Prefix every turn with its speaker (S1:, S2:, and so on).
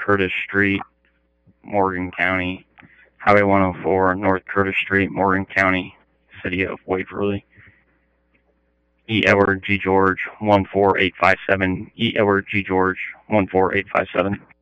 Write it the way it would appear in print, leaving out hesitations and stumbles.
S1: Curtis Street, Morgan County. Highway 104, North Curtis Street, Morgan County, City of Waverly. E. Edward G. George, 14857. E. Edward G. George, 14857.